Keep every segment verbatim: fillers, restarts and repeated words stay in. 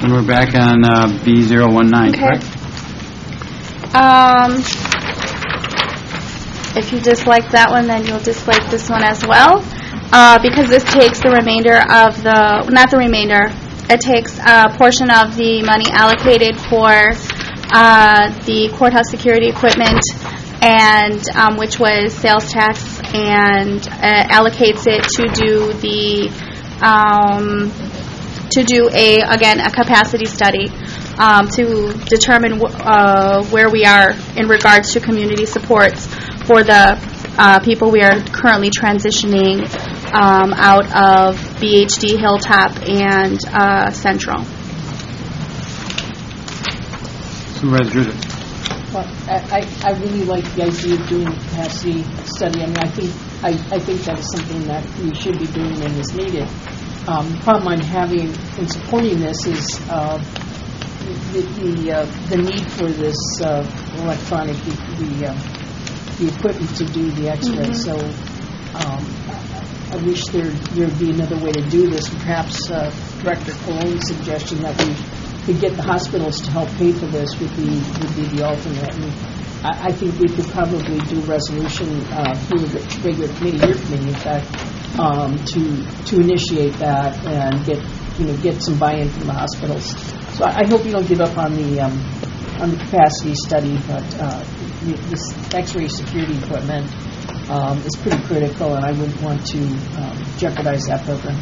And we're back on uh, B zero one nine, Okay. correct? Um, if you dislike that one, then you'll dislike this one as well, uh, because this takes the remainder of the, not the remainder, it takes a portion of the money allocated for uh, the courthouse security equipment, and um, which was sales tax, and uh, allocates it to do the um, to do a again a capacity study um, to determine w- uh, where we are in regards to community supports for the uh, people we are currently transitioning um, out of B H D, Hilltop, and uh, Central. Supervisor Judith. Well, I, I I really like the idea of doing a capacity study. I mean, I think I, I think that is something that we should be doing and is needed. Um, the problem I'm having in supporting this is uh, the the, uh, the need for this uh, electronic the the, uh, the equipment to do the X-ray. Mm-hmm. So um, I wish there there'd be another way to do this. Perhaps uh, Director Cologne's suggestion that we could get the hospitals to help pay for this would be would be the alternate. And I, I think we could probably do a resolution uh, through the regular committee, your committee, in fact, um, to to initiate that and get you know get some buy-in from the hospitals. So I, I hope you don't give up on the um, on the capacity study, but uh, this X-ray security equipment um, is pretty critical, and I wouldn't want to um, jeopardize that program.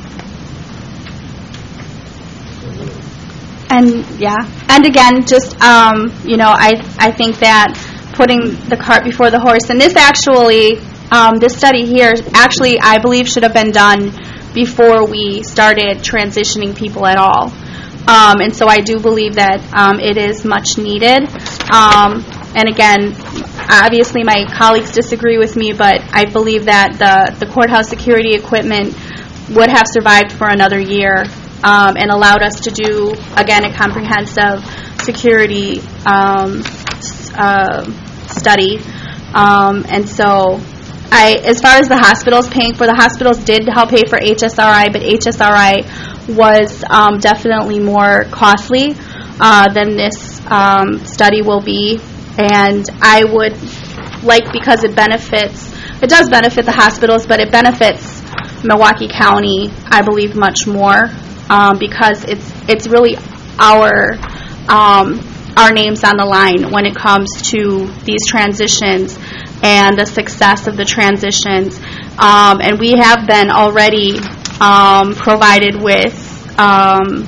And yeah, and again, just um, you know, I I think that putting the cart before the horse, and this actually, um, this study here, actually, I believe should have been done before we started transitioning people at all. Um, and so I do believe that um, it is much needed. Um, and again, obviously my colleagues disagree with me, but I believe that the, the courthouse security equipment would have survived for another year. Um, and allowed us to do, again, a comprehensive security um, uh, study. Um, and so, I, as far as the hospitals paying for, the hospitals did help pay for H S R I, but H S R I was um, definitely more costly uh, than this um, study will be. And I would like, because it benefits, it does benefit the hospitals, but it benefits Milwaukee County, I believe, much more. Um, because it's it's really our um, our names on the line when it comes to these transitions and the success of the transitions. Um, and we have been already um, provided with um,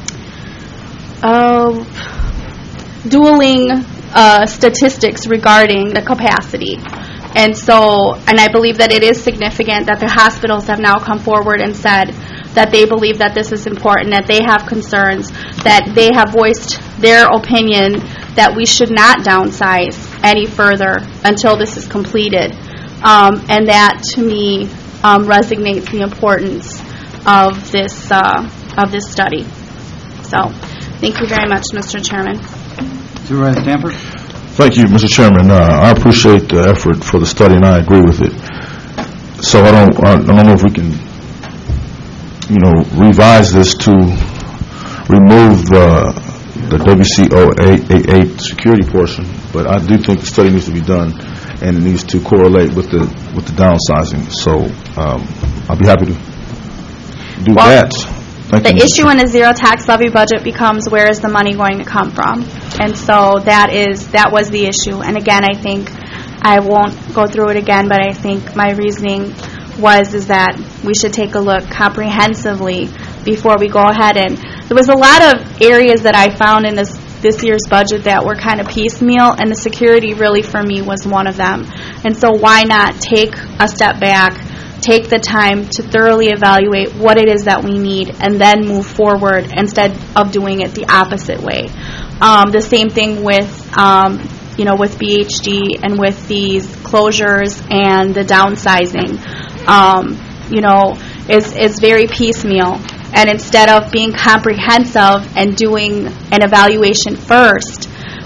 uh, dueling uh, statistics regarding the capacity. And so, and I believe that it is significant that the hospitals have now come forward and said that they believe that this is important, that they have concerns, that they have voiced their opinion that we should not downsize any further until this is completed. Um, and that, to me, um, resonates the importance of this uh, of this study. So, thank you very much, Mister Chairman. Supervisor Stanford. Thank you, Mister Chairman. Uh, I appreciate the effort for the study, and I agree with it. So I don't, I don't know if we can, you know, revise this to remove the the W C O eight eighty-eight security portion, but I do think the study needs to be done, and it needs to correlate with the with the downsizing. So um, I'll be happy to do well, that. Thank the you, issue in a zero tax levy budget becomes, where is the money going to come from? And so that is that was the issue. And again, I think I won't go through it again, but I think my reasoning was is that we should take a look comprehensively before we go ahead. And there was a lot of areas that I found in this this year's budget that were kind of piecemeal, and the security really for me was one of them. And so why not take a step back, take the time to thoroughly evaluate what it is that we need, and then move forward instead of doing it the opposite way. Um, the same thing with um, you know with B H D and with these closures and the downsizing. Um, you know, is is very piecemeal. And instead of being comprehensive and doing an evaluation first,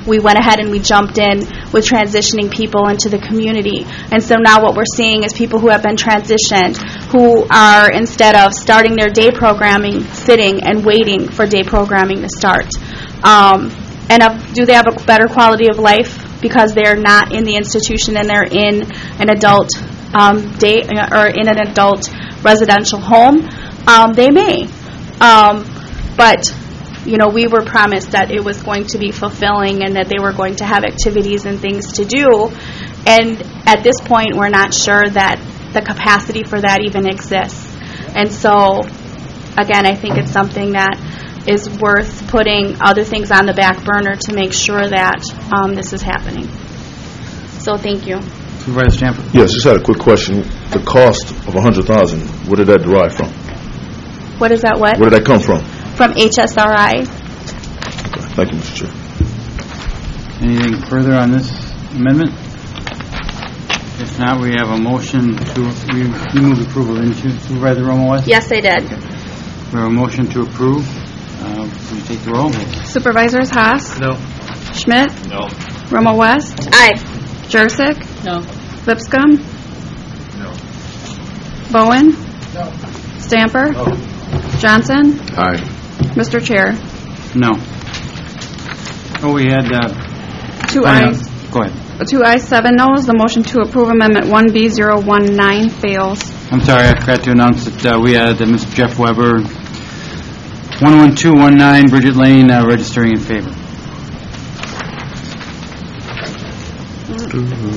we went ahead and we jumped in with transitioning people into the community. And so now what we're seeing is people who have been transitioned, who are, instead of starting their day programming, sitting and waiting for day programming to start. Um, and uh, do they have a better quality of life because they're not in the institution and they're in an adult um, day or in an adult residential home? Um, they may. Um, but you know, we were promised that it was going to be fulfilling and that they were going to have activities and things to do. And at this point, we're not sure that the capacity for that even exists. And so, again, I think it's something that is worth putting other things on the back burner to make sure that um, this is happening. So thank you. Supervisor Stamford. Yes, just had a quick question. The cost of one hundred thousand dollars, where did that derive from? What is that what? Where did that come from? From H S R I. Okay. Thank you, Mister Chair. Anything further on this amendment? If not, we have a motion to, we you move approval, didn't you, Supervisor Romo West? Yes, I did. We have a motion to approve. Uh, Will you take the roll? Supervisors Haas? No. Schmidt? No. Romo West? Aye. Jurassic? No. Lipscomb? No. Bowen? No. Stamper? No. Johnson? Aye. Mister Chair? No. Oh, we had, uh... Two I know. ayes. Go ahead. Two ayes, seven noes. The motion to approve Amendment one B zero one nine fails. I'm sorry, I forgot to announce that uh, we had uh, Mister Jeff Weber, one one two one nine Bridget Lane, uh, registering in favor.